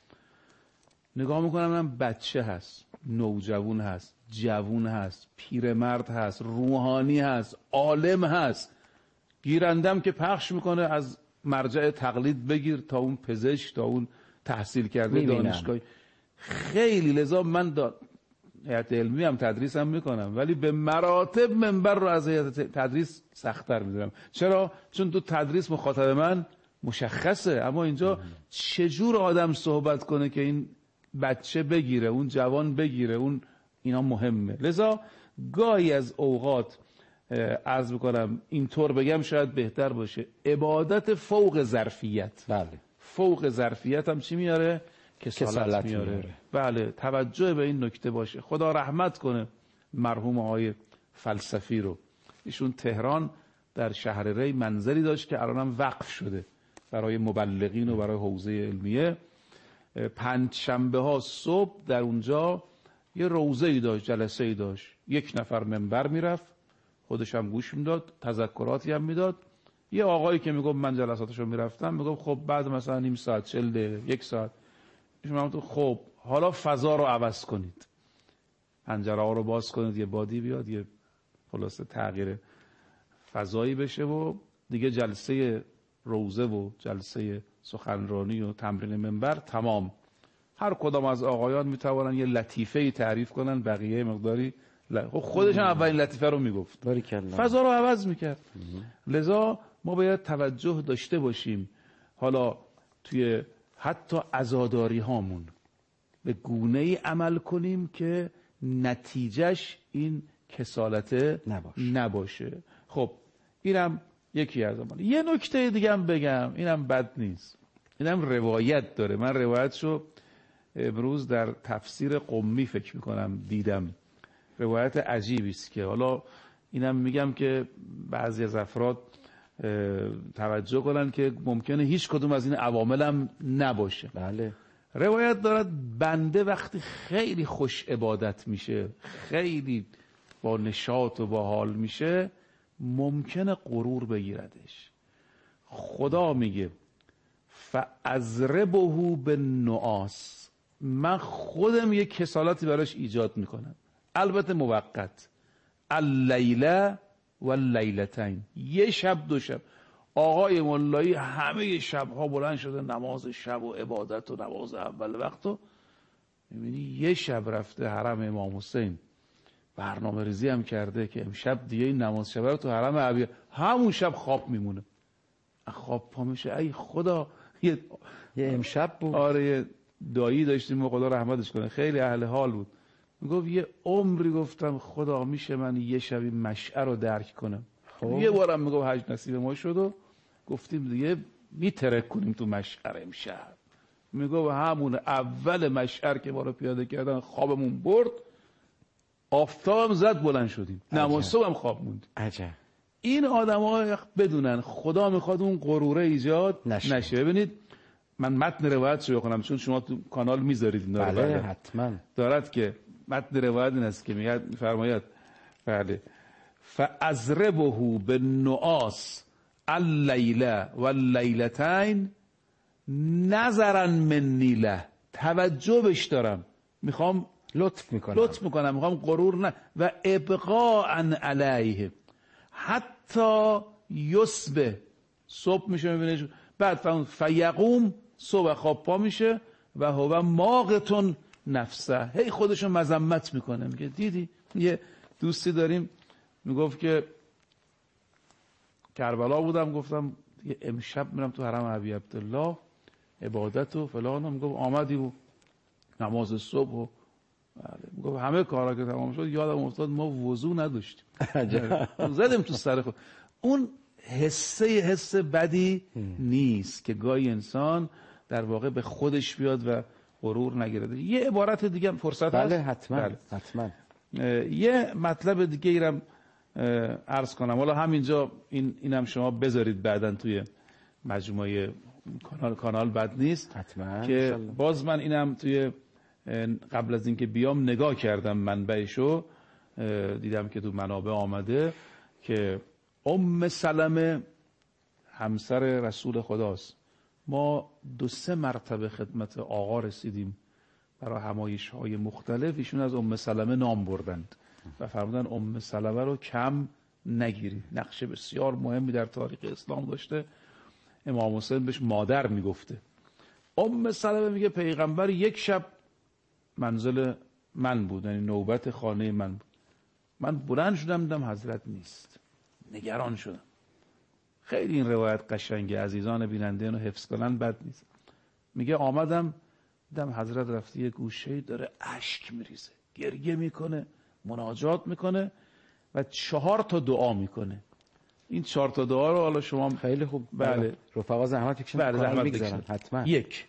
[SPEAKER 3] نگاه میکنم، من بچه هست، نوجوان هست، جوون هست، پیرمرد هست، روحانی هست، عالم هست، گیرندم که پخش میکنه از مرجع تقلید بگیر تا اون پزشک تا اون تحصیل کرده دانشگاهی. خیلی لذا من هیئت علمی هم تدریس هم میکنم، ولی به مراتب منبر رو از هیئت تدریس سخت‌تر میدونم. چرا؟ چون تو تدریس مخاطب من مشخصه، اما اینجا چجور آدم صحبت کنه که این بچه بگیره، اون جوان بگیره، اون اینا مهمه. لذا گاهی از اوقات عرض میکنم اینطور بگم شاید بهتر باشه، عبادت فوق ظرفیت.
[SPEAKER 2] بله.
[SPEAKER 3] فوق ظرفیت هم چی میاره؟ کسالت میاره. بله، توجه به این نکته باشه. خدا رحمت کنه مرحوم آقای فلسفی رو، ایشون تهران در شهر ری منزلی داشت که الانم وقف شده برای مبلغین و برای حوزه علمیه. 5 شنبه ها صبح در اونجا یه روضه‌ای داشت، جلسه‌ای داشت، 1 نفر منبر میرفت، خودش هم گوش میداد، تذکراتی هم میداد. یه آقایی که میگفت من جلساتشو میرفتم، میگفت خب بعد مثلا نیم ساعت 40 دقیقه 1 ساعت ایشون خب حالا فضا رو عوض کنید، پنجره ها رو باز کنید، یه بادی بیاد، یه خلاصه تغییر فضایی بشه و دیگه جلسه روضه و جلسه سخنرانی و تمرین منبر تمام. هر کدام از آقایان میتوانن یه لطیفه‌ای تعریف کنن، بقیه مقداری خودش هم اولین لطیفه رو میگفت، فضا رو عوض میکرد. لذا ما باید توجه داشته باشیم حالا توی حتی عزاداری هامون به گونه‌ای عمل کنیم که نتیجهش این کسالت نباشه. خب اینم یکی از اون. یه نکته دیگه هم بگم، اینم بد نیست، اینم روایت داره. من روایتشو امروز در تفسیر قمی فکر میکنم دیدم، روایت عجیبی است که حالا اینم میگم که بعضی از افراد توجه کنن که ممکنه هیچ کدوم از این عوامل هم نباشه.
[SPEAKER 2] بله.
[SPEAKER 3] روایت دارد بنده وقتی خیلی خوش عبادت میشه، خیلی با نشاط و با حال میشه، ممکنه غرور بگیردش. خدا میگه فَأَضْرِبُهُ بِالنُّعَاسِ، من خودم یک کسالتی براش ایجاد میکنم، البته موقت، اللیله و اللیلتین، یه شب 2 شب. آقای مولایی همه شبها بلند شده نماز شب و عبادت و نماز اول وقت، و میبینی یه شب رفته حرم امام حسین برنامه ریزی هم کرده که امشب دیگه این نماز شب رو تو حرم ابی، همون شب خواب میمونه، خواب پا میشه. ای خدا، یه
[SPEAKER 2] امشب بود.
[SPEAKER 3] آره یه دایی داشتیم و خدا رحمتش کنه، خیلی اهل حال بود، میگفت یه عمری گفتم خدا میشه من یه شبی مشعر رو درک کنم. یه بارم میگفت حج نصیب ما شد و گفتیم دیگه میترک کنیم تو مشعر امشب. میگفت همون اول مشعر که ما رو پیاده کردن خوابمون برد، آفتابم زد بلند شدیم، نماز صبح هم خواب موند.
[SPEAKER 2] عجب.
[SPEAKER 3] این آدم‌ها بدونن خدا میخواد اون غروره ایجاد نشه. ببینید من متن روایت رو بخونم چون شما تو کانال میذارید اینا رو.
[SPEAKER 2] بله حتما
[SPEAKER 3] دارد که متن روایت این است که میفرماید بله فازربه بالنعاس اللیله واللیلتین نظرا منی له، توجه بش دارم، میخوام
[SPEAKER 2] لطف میکنم،
[SPEAKER 3] میخوام غرور نه، و ابقاء علیه حتی یصبح، صبح میشه میبینه، بعد فیقوم صبح خواب پا میشه و هو ماقتون نفسه، هی خودشو مذمت میکنه، میگه دیدی. یه دوستی داریم میگفت که کربلا بودم، گفتم یه امشب میرم تو حرم ابی عبدالله عبادت و فلان، میگفت آمدی و نماز صبح و میگفت همه کارا که تمام شد یادم افتاد ما وضو نداشتیم. زدیم تو سر خود. اون حس بدی نیست که گاهی انسان در واقع به خودش بیاد و غرور نگیره. یه عبارت دیگه فرصت هست؟
[SPEAKER 2] بله حتما.
[SPEAKER 3] یه مطلب دیگه ایرم عرض کنم، حالا همینجا اینم شما بذارید بعدن توی مجموعه کانال بد نیست
[SPEAKER 2] حتما
[SPEAKER 3] که باز من اینم توی قبل از اینکه بیام نگاه کردم منبعشو، دیدم که تو منابع آمده که ام سلمه همسر رسول خداست. ما 2-3 مرتبه خدمت آقا رسیدیم برای همایش‌های مختلف، ایشون از ام سلمه نام بردند و فرمودن ام سلمه رو کم نگیرید، نقش بسیار مهمی در تاریخ اسلام داشته. امام حسین بهش مادر میگفته. ام سلمه میگه پیغمبر یک شب منزل من بود، یعنی نوبت خانه من بود، من بلند شدم دیدم حضرت نیست، نگران شدم. خیلی این روایت قشنگه، عزیزان بیننده اینو حفظ کنن بد نیست. میگه آمدم دیدم حضرت رفته یه گوشه‌ای داره اشک میریزه، گریه میکنه، مناجات میکنه و 4 تا دعا میکنه. این 4 تا دعا رو حالا شما
[SPEAKER 2] خیلی خوب
[SPEAKER 3] بله
[SPEAKER 2] رفقا زحمت بکشن حتما.
[SPEAKER 3] 1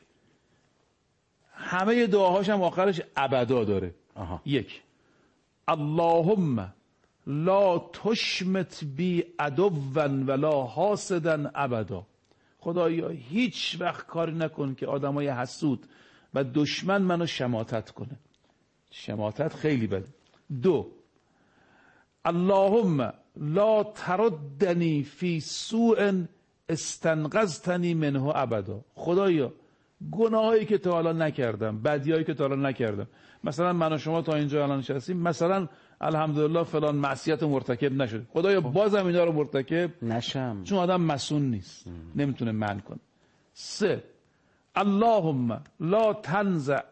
[SPEAKER 3] همه دعاهاش هم آخرش ابدا داره. 1 اللهم لا تشمت بی عدوا ولا حاسدا ابدا، خدایا هیچ وقت کاری نکن که آدمای حسود و دشمن منو شماتت کنه. شماتت خیلی بده. 2 اللهم لا تردنی فی سوء استنقذتنی منه ابدا، خدایا گناهایی که تا حالا نکردم، بدیایی که تا حالا نکردم، مثلا من و شما تا اینجا الان نشستیم، مثلا الحمدلله فلان معصیت مرتکب نشد، خدایا بازم اینا رو مرتکب
[SPEAKER 2] نشم،
[SPEAKER 3] چون آدم مسئول نیست، نمیتونه منع کنه. 3 اللهم لا تنزع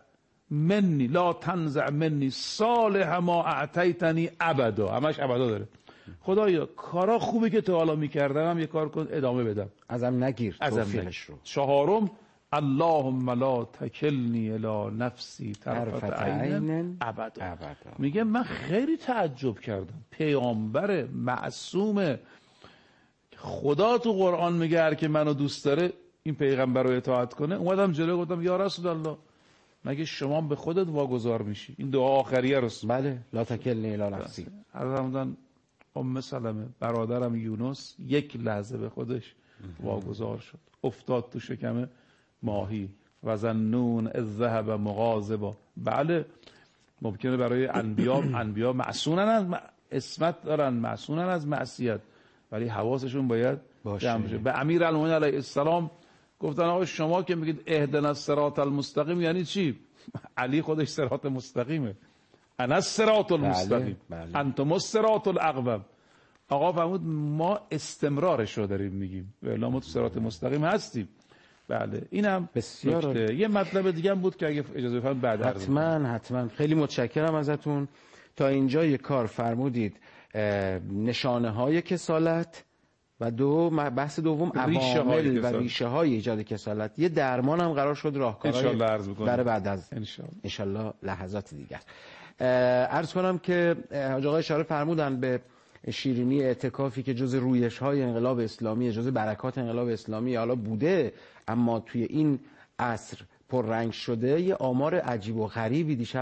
[SPEAKER 3] منی صالح ما اعطیتنی ابدا، همش ابدا داره. خدایا کارا خوبی که تا حالا میکردم هم یه کار کن ادامه بدم،
[SPEAKER 2] ازم نگیر توفیقش رو.
[SPEAKER 3] 4 اللهم لا تکلنی الی نفسی طرفت عین ابدا. میگه من خیلی تعجب کردم، پیامبر معصوم خدا تو قرآن میگه هر که منو دوست داره این پیغمبر رو اطاعت کنه. اومدم جلو گفتم یا رسول الله مگه شما به خودت واگذار میشی؟ این دعا آخریه رست.
[SPEAKER 2] بله لا تکلنی الی نفسی.
[SPEAKER 3] فرمودن ام سلمه برادرم یونس 1 لحظه به خودش واگذار شد، افتاد تو شکم ماهی. و ظنون اذ ذهب مغاضبا. بله ممکنه برای انبیا معصومن از عصمت دارن، معصومن از معصیت، ولی حواسشون باید جمع بشه. به امیرالمومنین علیه السلام گفتن آقا شما که میگید اهدنا الصراط المستقیم یعنی چی؟ علی خودش صراط مستقیمه، انا الصراط المستقیم انتم الصراط الاقوم. آقا فرمود ما استمرارش رو داریم میگیم، والا ما تو صراط مستقیم هستیم. بله اینم
[SPEAKER 2] بسیار.
[SPEAKER 3] یه مطلب دیگه هم بود که اگه اجازه بفرمایید بعد
[SPEAKER 2] حتما خیلی متشکرم ازتون. تا اینجا یه کار فرمودید، نشانه های کسالت و بحث دوم عوامل و ریشه های ایجاد کسالت. یه درمان هم قرار شد راهکارهای برای بعد از انشالله لحظات دیگر. عرض کنم که حاج آقا اشاره فرمودن به شیرینی اعتکافی که جز رویش های انقلاب اسلامی، جز برکات انقلاب اسلامی حالا بوده، اما توی این عصر پررنگ شده. یه آمار عجیب و غریبی دیشب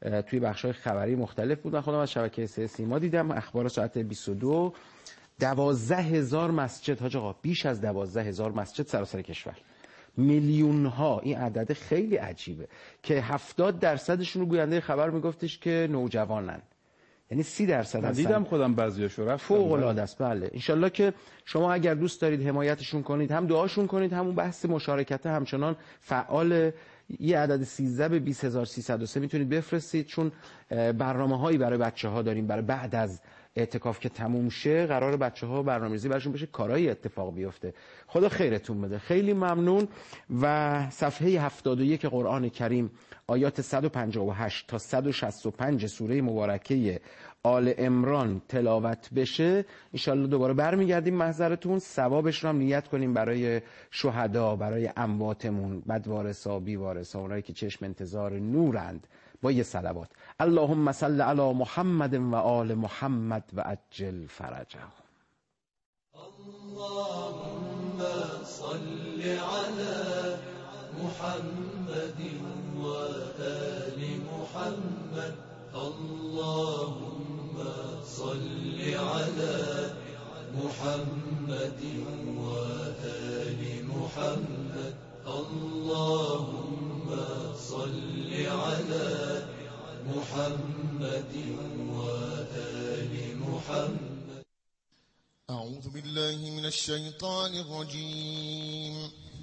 [SPEAKER 2] توی بخش‌های خبری مختلف بود. من خودم از شبکه 3 سیما دیدم اخبار ساعت 22 12,000 مسجد، حاج آقا بیش از 12,000 مسجد سراسر کشور، میلیون ها. این عدد خیلی عجیبه که 70% رو گوینده خبر میگفتش که نوجوانن، یعنی 30%
[SPEAKER 3] دیدم خودم بعضیاشو رفتم.
[SPEAKER 2] فوق العاده است. بله انشالله که شما اگر دوست دارید حمایتشون کنید، هم دعاشون کنید، همون بحث مشارکت همچنان فعال. یه عدد 13 به 20,303 میتونید بفرستید، چون برنامه‌هایی برای بچه‌ها داریم برای بعد از اعتکاف که تموم شه، قرار بچه‌ها برنامه‌ریزی براشون بشه، کارهای اتفاق بیفته. خدا خیرتون بده. خیلی ممنون. و صفحه 71 قرآن کریم آیات 158 تا 165 سوره مبارکه آل عمران تلاوت بشه، انشالله دوباره برمیگردیم محضرتون. ثوابش رو هم نیت کنیم برای شهدا، برای امواتمون، بدوارثا، بیوارثا، اونایی که چشم انتظار نورند، با یه صلوات. اللهم صل علی محمد و آل محمد و عجل فرجهم.
[SPEAKER 4] اللهم صل على محمد و آل محمد. اللهم صل على محمد و آل محمد. اللهم صل على محمد و آل محمد.
[SPEAKER 5] أعوذ بالله من الشيطان الرجيم.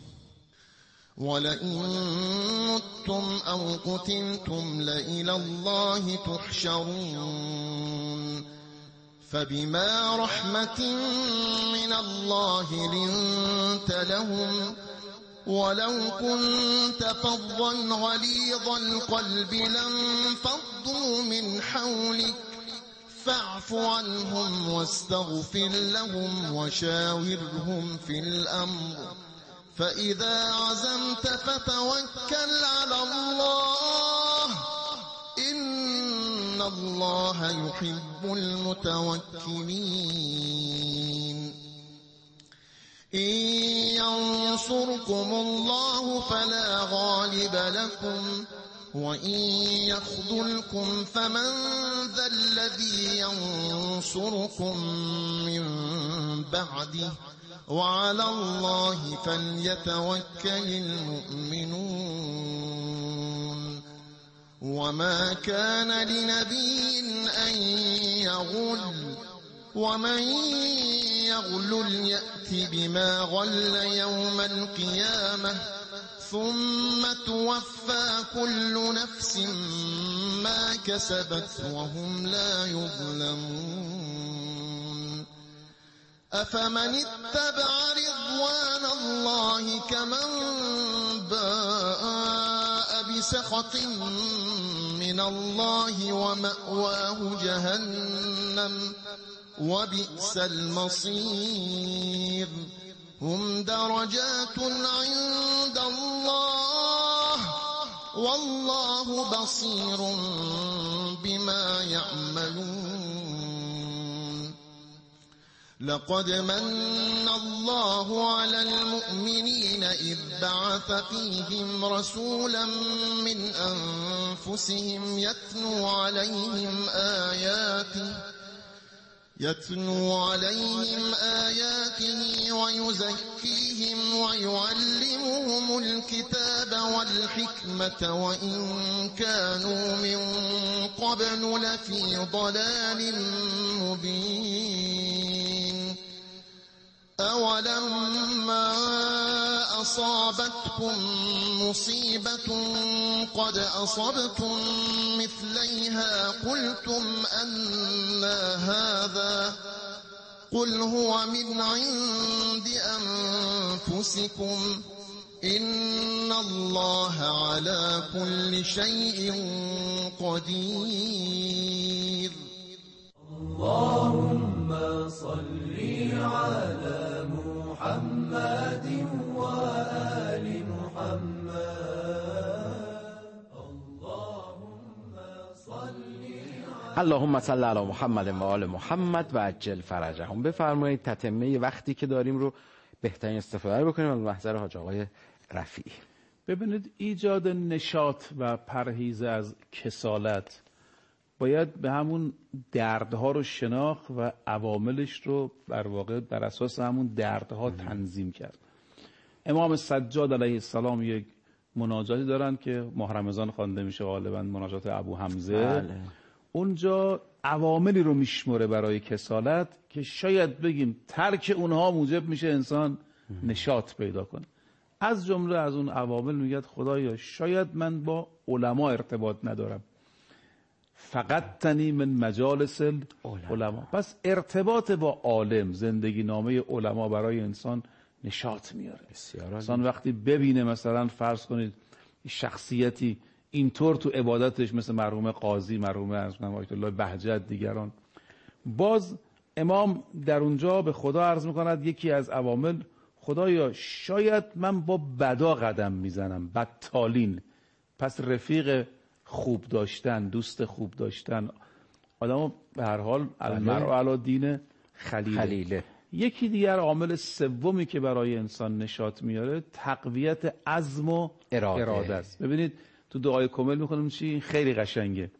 [SPEAKER 5] ولئن متم أو قتلتم لإلى الله تحشرون. فبما رحمة من الله لنت لهم ولو كنت فظا غليظ القلب لانفضوا من حولك فاعف عنهم واستغفر لهم وشاورهم في الأمر فإذا عزمت فتوكل على الله إن الله يحب المتوكلين. إن ينصركم الله فلا غالب لكم وإن يخذلكم فمن ذا الذي ينصركم من بعده وعلى الله فليتوكل المؤمنون. وما كان لنبي أن يغل ومن يغل يأت بما غل يوم القيامة ثم توفى كل نفس ما كسبت وهم لا يظلمون. أفمن اتبع رضوان الله كمن باء بسخط من الله ومأواه جهنم وبئس المصير. هم درجات عند الله والله بصير بما يعملون. لقد من الله على المؤمنين إذ بعث فيهم رسولا من أنفسهم يتلو عليهم آياته ويزكيهم ويعلمهم الكتاب والحكمة وإن كانوا من قبل لفي ضلال مبين. أولما أصابتكم مصيبة قد أصبتم مثليها قلتم أنى هذا قل هو من عند أنفسكم إن الله على كل شيء قدير.
[SPEAKER 4] اللهم صل على محمد وآل محمد.
[SPEAKER 2] اللهم صل علی محمد و آل محمد و عجل فرجهم. بفرمایید تتمه وقتی که داریم رو بهترین استفاده بکنیم از محضر حاج آقای رفیعی.
[SPEAKER 3] ببینید ایجاد نشاط و پرهیز از کسالت باید به همون دردها رو شناخت و عواملش رو در واقع بر اساس همون دردها تنظیم کرد. امام سجاد علیه السلام یک مناجاتی دارن که ماه رمضان خوانده میشه، غالبا مناجات ابو حمزه.
[SPEAKER 2] بله.
[SPEAKER 3] اونجا عواملی رو میشمره برای کسالت که شاید بگیم ترک اونها موجب میشه انسان نشاط پیدا کنه. از جمله از اون عوامل میگه خدایا شاید من با علما ارتباط ندارم، فقط تنی من مجالس علما. پس ارتباط با عالم، زندگی نامه علما برای انسان نشاط میاره. انسان وقتی ببینه مثلا فرض کنید شخصیتی اینطور تو عبادتش مثل مرحوم قاضی، مرحوم آیت الله بهجت، دیگران، باز امام در اونجا به خدا عرض میکند یکی از عوامل خدایا شاید من با بدا قدم میزنم، بدتالین. پس رفیق خوب داشتن، دوست خوب داشتن، آدمو به هر حال المرء علی دین خلیله. یکی دیگر عامل سومی که برای انسان نشاط میاره تقویت عزم و اراده است. ببینید تو دعای کامل میخونیم چی خیلی قشنگه،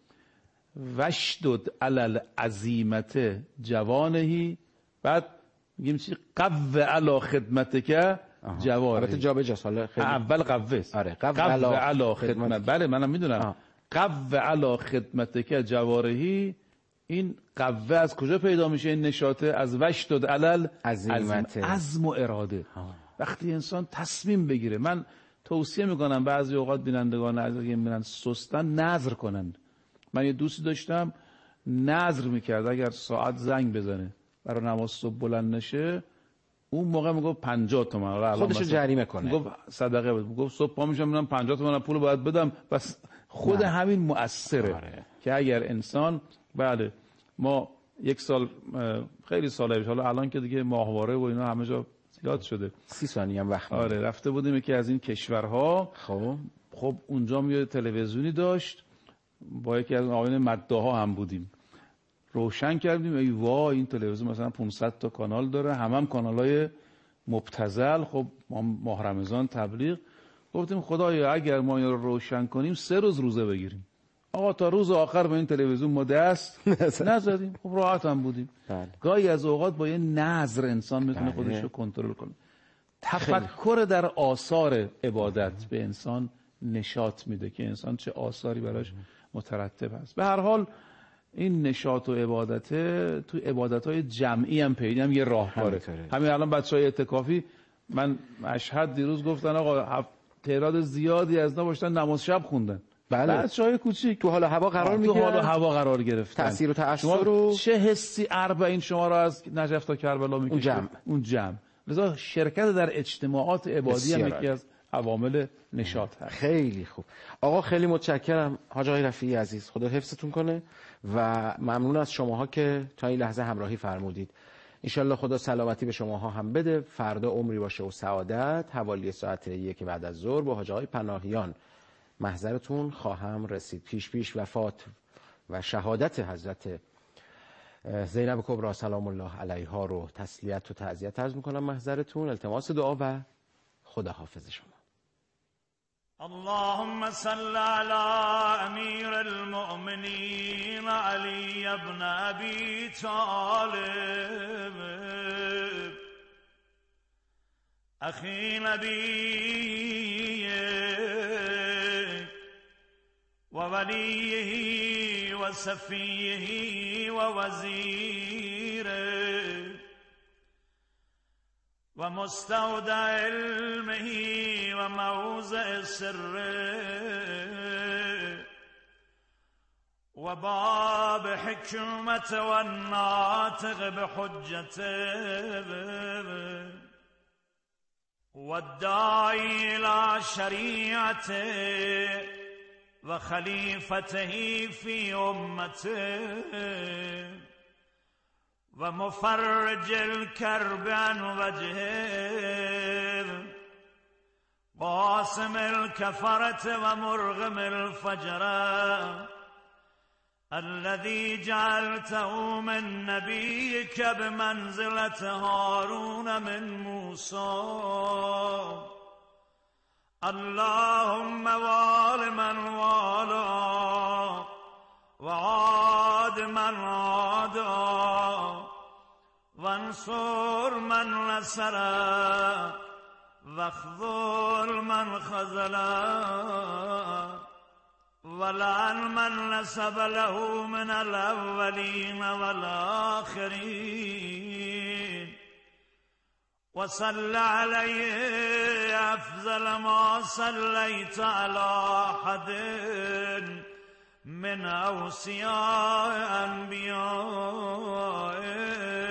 [SPEAKER 3] وشدد علی العزیمت جوانهی، بعد میگیم چی قو علی خدمتک جواره.
[SPEAKER 2] البته جا به جاست، حالا خیلی
[SPEAKER 3] اول قوه است.
[SPEAKER 2] آره
[SPEAKER 3] قو علی خدمت. بله منم میدونم. قو علی خدمتک جوارهی، این قوه از کجا پیدا میشه؟ این نشاطه از وشدد علی عزم و اراده. وقتی انسان تصمیم بگیره، من توصیه میکنم بعضی اوقات بینندگان عزیز که میرن سستن نذر کنن. من یه دوستی داشتم نذر میکرد اگر ساعت زنگ بزنه برای نماز صبح بلند نشه، اون موقع میگفت 50 تومن
[SPEAKER 2] خودشو جریمه کنه،
[SPEAKER 3] میگفت صدقه بده، میگفت صبح پا میشم میرم 50 تومن پول باید بدم. بس خود همین مؤثره که اگر انسان، بله ما یک سال خیلی ساله، حالا الان که دیگه ماهواره و اینا همه جا زیاد شده،
[SPEAKER 2] 30 ثانیه هم وقت
[SPEAKER 3] آره رفته بودیم یکی از این کشورها. خب اونجا یه تلویزیونی داشت، با یکی از آقایون مداها هم بودیم، روشن کردیم، ای وای این تلویزیون مثلا 500 تا کانال داره، هم کانالای مبتذل. خب ما ماه رمضان تبلیغ، گفتیم خدایا اگر ما این رو روشن کنیم 3 روز روزه بگیریم. آقا تا روز آخر به این تلویزیون ما دست نزدیم. خب راحت هم بودیم. گاهی از اوقات با یه نظر انسان میتونه خودش رو کنترل کنه. تفکر در آثار عبادت به انسان نشاط میده که انسان چه آثاری براش مترتب است. به هر حال این نشاط و عبادت تو عبادت‌های جمعی هم پیدا هم یه راهکاره. همین الان بچهای اعتکافی، من مشهد دیروز گفتن آقا تعداد زیادی از اینا باشن نماز شب خوندن.
[SPEAKER 2] بله.
[SPEAKER 3] بچهای کوچیک
[SPEAKER 2] تو حال هوا قرار میگیرن،
[SPEAKER 3] تو حال هوا قرار گرفتن.
[SPEAKER 2] تأثیر و تأثیر رو
[SPEAKER 3] چه حسی اربعین شما رو از نجف تا کربلا میکشه اون جمع. لذا شرکت در اجتماعات عبادی هم یکی از عوامل نشاط هست.
[SPEAKER 2] خیلی خوب آقا، خیلی متشکرم حاج آقای رفیعی عزیز، خدا حفظتون کنه و ممنون از شماها که تا این لحظه همراهی فرمودید. انشالله خدا سلامتی به شماها هم بده، فردا عمری باشه و سعادت. حوالی ساعت 1 بعد از ظهر با حاج آقای پناهیان محضرتون خواهم رسید. پیش وفات و شهادت حضرت زینب کبری سلام الله علیها رو تسلیت و تعزیت عرض میکنم محضرتون. التماس دعا و خدا حافظ شما.
[SPEAKER 6] اللهم صل على امیر المؤمنین علی ابن ابی طالب اخی نبی و ولیه و صفیه و وزیره و مستودع علمه و موضع سره و باب حکمت و ناطق بحجته و الداعی الى شریعته و خلیفته فی امته و مفرج الكرب عن وجهه قاسم الكفرة و مرغم الفجرة الذي جعلته من نبيك بمنزلة هارون من موسى اللهم وال من والا وعاد من عادا وانصر من نصر واخذل من خذل ولعن من نسب له من الأولين والآخرين وصل عليه أفضل ما صليت على أحد من أوصياء أنبيائك